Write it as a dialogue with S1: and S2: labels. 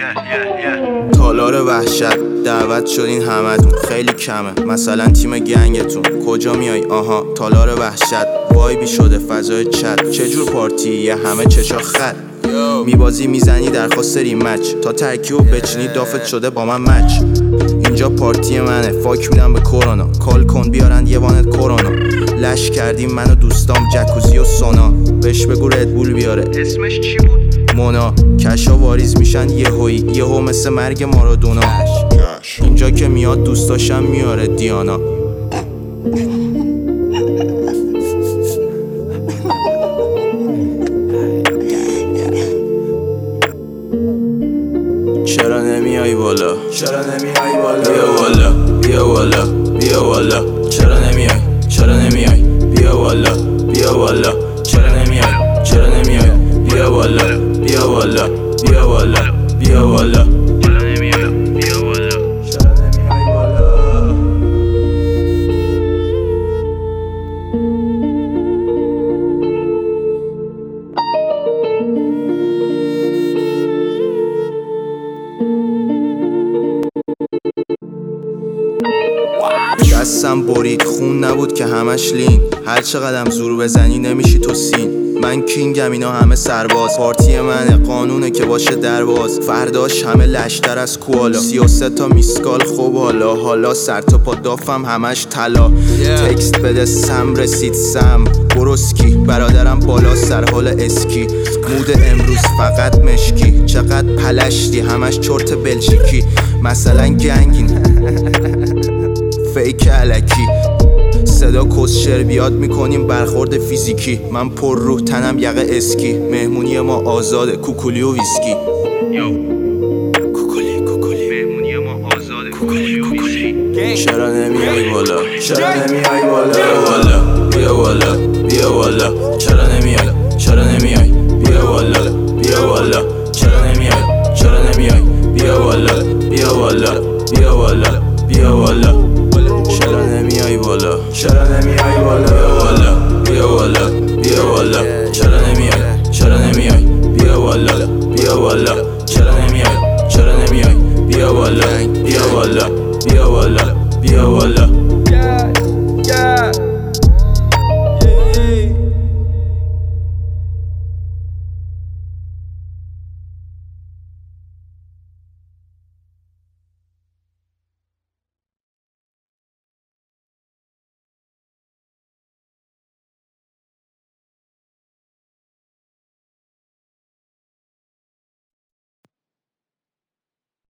S1: تالار وحشت دعوت شدین همتون، خیلی کمه مثلا تیم گنگتون. کجا میای؟ آها تالار وحشت. وایبی شده فضای چت، چجور پارتیه همه چشا خط. میبازی میزنی درخواست ریمچ، تا ترکیبو بچینی دافت شده با من مچ. اینجا پارتی منه، فاک میدم به کرونا. کال کن بیارن یه وانت کرونا. لش کردیم من و دوستام جکوزی و سونا. بهش بگو ردبول بیاره. اسمش چی بود؟ مونا. کشا واریز میشن یهو مثل مرگ مارادونا. اینجا که میاد دوستاشم میاره دیانا. چرا نمیای بالا؟ چرا نمیای بالا؟ بیا بالا بیا بالا بیا بالا. چرا نمیای؟ چرا نمیای؟ بیا بالا بیا بالا. چرا نمیای؟ چرا نمیای؟ بیا بالا بیا بالا بیا بالا بیا بالا. چرا نمیای؟ بیا بالا. چرا نمیای بالا؟ دستم برید خون نبود که همش لین. هر چقدرم زور بزنی نمیشی تو سین. من کینگم اینا همه سرباز. پارتی منه قانونه که باشه درباز. فرداش همه لشتر از کوالا. 33 تا میسکال خوب حالا سر تا پا دافم همش طلا. تکست بده سم رسید سم بروسکی. برادرم بالا سر حال اسکی. مود امروز فقط مشکی. چقدر پلشتی همش چرت بلژیکی. مثلا گنگین فیک علکی. صدا کسشر بیاد میکنیم برخورد فیزیکی. من پر روح تنم یقه اسکی. مهمونی ما آزاده کوکولی و ویسکی. کوکولی مهمونی ما آزاده کوکولی و ویسکی. چرا نمیای بالا؟ چرا نمیای بالا؟ بیا بالا بیا بالا بیا بالا. چرا نمیای؟ چرا نمیای؟ بیا بالا بیا بالا. چرا نمیای؟ چرا نمیای؟ بیا بالا بیا بالا بیا بالا بیا بالا. چرا نمیای بالا؟ چرا نمیای بالا؟ بیا بالا بیا بالا. چرا نمیای؟ چرا نمیای؟ بیا بالا بیا بالا. چرا نمیای؟ چرا نمیای؟ بیا بالا بیا بالا بیا بالا بیا بالا.